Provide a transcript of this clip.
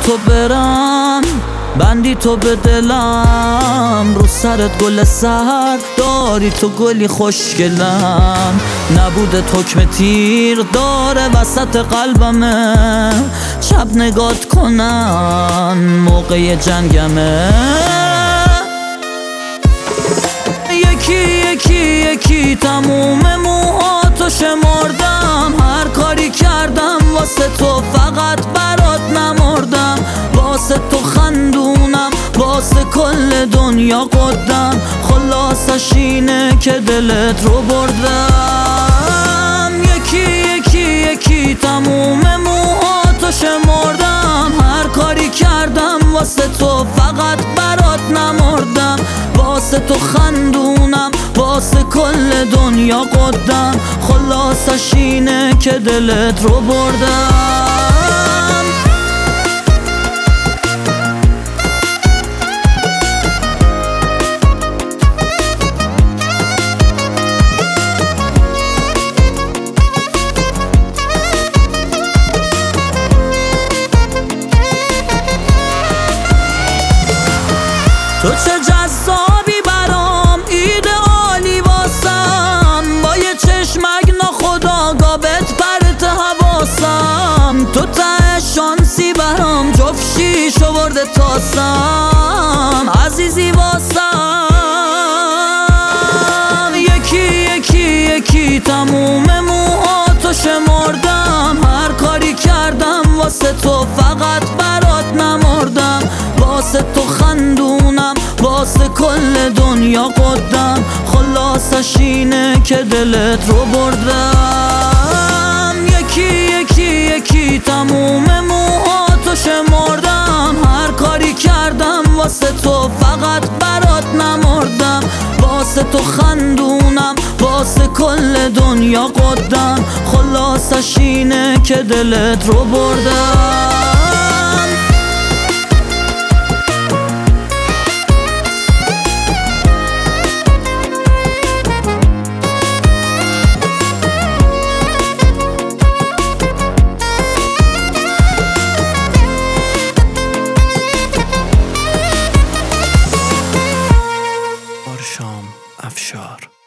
تو برم بندی تو به دلم، رو سرت گل سر داری تو گلی خوشگلم، نبوده حکم تیر داره وسط قلبمه، شب نگات کنن موقع جنگمه. یکی تموم موهاتو شمردم، هر کاری کردم واسه تو فقط برات نمردم، واسه تو خندونم واسه کل دنیا قدم، خلاصش اینه که دلت رو بردم. یکی تموم موهاتو شمردم، هر کاری کردم واسه تو فقط برات نمردم، واسه تو خندونم واسه کل دنیا قدم، خلاصش اینه که دلت رو بردم. تو چه جذابی برام، ایدئالی واسم، با یه چشمک ناخودآگاه بهت پرت حواسم، تو ته شانسی برام جفت شیش آورده تاسم، عزیزی واسم. یکی تموم موهاتو شمردم، هر کاری کردم واسه تو فقط برات نمردم، واسه تو خندونم واسه کل دنیا قدم، خلاصش اینه که دلت رو بردم. یکی تموم موهاتو شمردم، هر کاری کردم واسه تو فقط برات نمردم، واسه تو خندونم واسه کل دنیا قدم، خلاصش اینه که دلت رو بردم. شام افشار